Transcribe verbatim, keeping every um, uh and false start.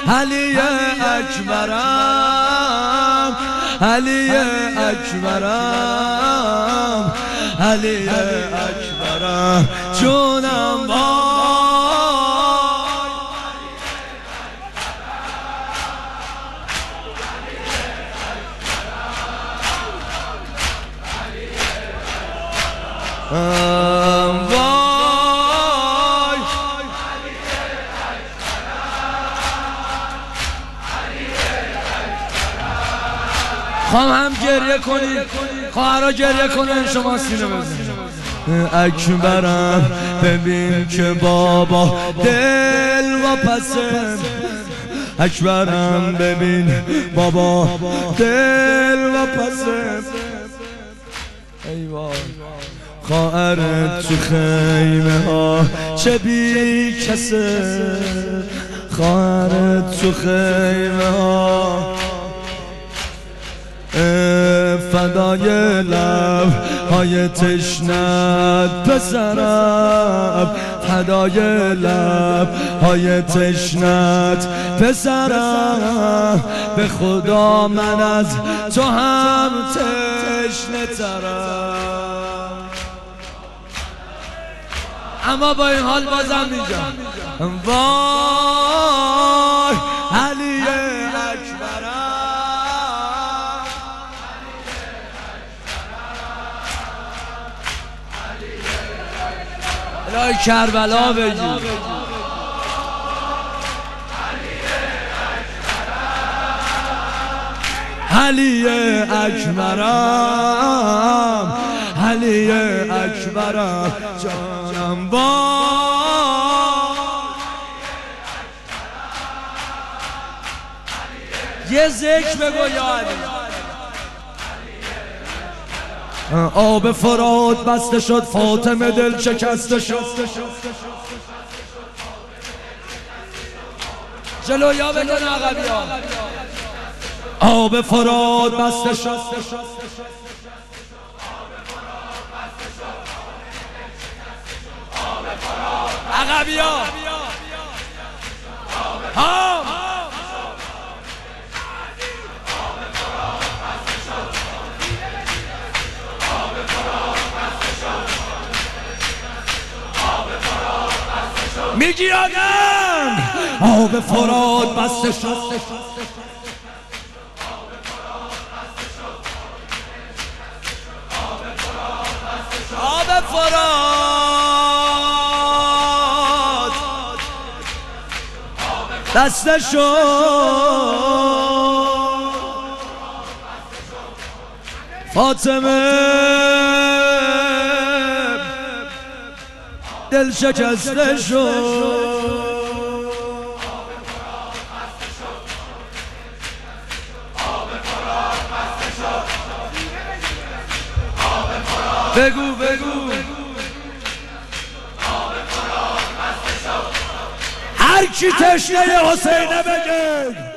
علی اکبرم علی اکبرم علی اکبرم جونم وای وای خواهم هم گریه کنید خواهرها گریه کنن شما سینه بزنید اکبرم ببین که بابا دل و پسم اکبرم ببین بابا دل و پسم ای وای خواهرت تو خیمه ها چه بی کسه خواهرت تو خیمه ها فدای لب های تشنت پسرم فدای لب های تشنت پسرم به خدا من از تو هم تشنه ترم اما با این حال بازم میگم وای علی اکبرم الهی کربلا بگیر علی اکبرم علی اکبرم جانم با یه ذکر بگو یا علی آب فرات بسته شد فاطمه دل شکسته شد جلویا بکن عقبیا آب فرات بسته شد عقبیا ها میگی آدم آب فرات بسته شد آب فرات بسته شد فاطمه دل شکسته شد بگو بگو هر کی تشنه حسینه بگه